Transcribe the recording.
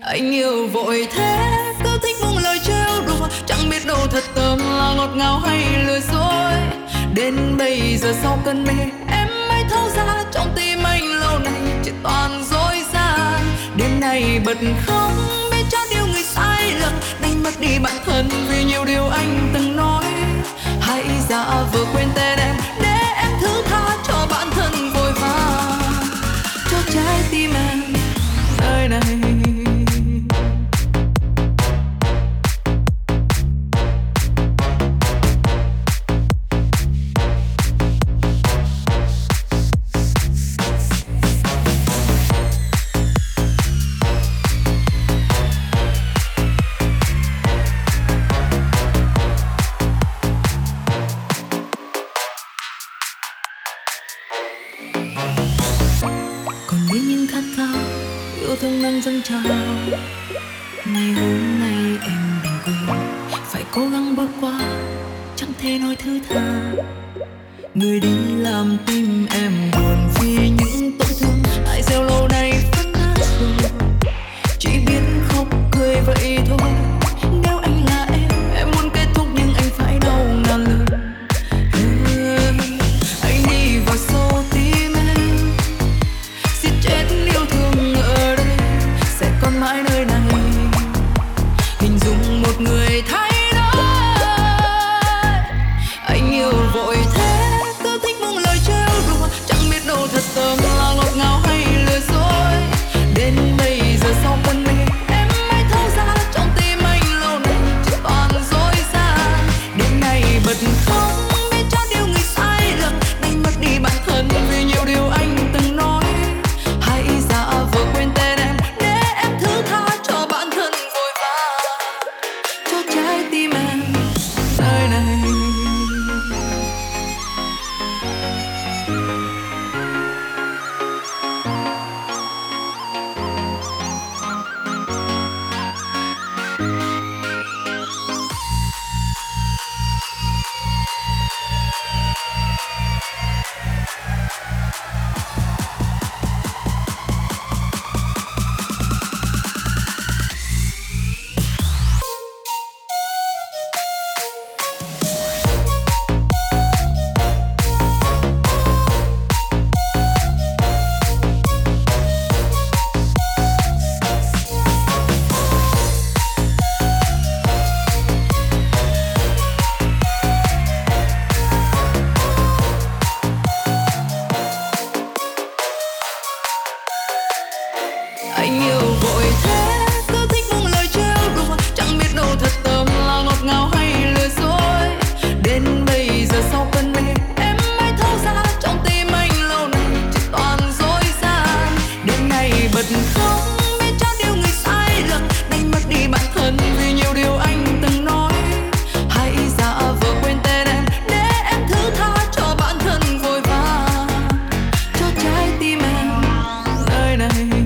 Anh yêu vội thế, cứ thích buông lời trêu đùa, chẳng biết đâu thật tâm là ngọt ngào hay lừa dối. Đến bây giờ sau cơn mê, em mới thấu ra trong tim anh lâu nay chỉ toàn dối gian. Đêm nay bật khóc biết chót yêu người sai lầm, đánh mất đi bản thân vì nhiều điều anh từng nói. Hãy giả vờ quên tên em để em thứ tha cho bản thân vội vàng, cho trái tim em nơi này. Yêu thương đang dâng trào, ngày hôm nay em đừng quên, phải cố gắng bước qua, chẳng thể nói thứ tha. Người đi làm tim em buồn vì những tổn thương ai gieo lâu nay vẫn nát rồi, chỉ biết khóc cười vậy thôi. Nếu anh là em muốn kết thúc nhưng anh phải đau ngàn lời. Anh đi vào sâu tim em, giết chết yêu thương ở đây, sẽ còn mãi nơi này. Hình dung một người thay đổi, anh yêu vội thế, cứ thích buông lời trêu đùa, chẳng biết đâu thật tâm là ngọt ngào hay lừa dối. Đến bây giờ sau cơn mê, em mới thấu ra trong tim anh lâu nay chỉ toàn dối gian. Đêm nay bật khóc biết chót yêu người sai lầm, đánh mất đi bản thân vì nhiều điều anh từng nói. Hãy giả vờ quên tên em để em thứ tha cho bản thân vội vàng, cho trái tim em nơi này. Anh yêu vội thế, cứ thích buông lời trêu đùa, chẳng biết đâu thật tâm là ngọt ngào hay lừa dối. Đến bây giờ sau cơn mê, em mới thấu ra trong tim anh lâu nay chỉ toàn dối gian. Đêm nay bật khóc biết chót yêu người sai lầm, đánh mất đi bản thân vì nhiều điều anh từng nói. Hãy giả vờ quên tên em để em thứ tha cho bản thân vội vàng, cho trái tim em nơi này.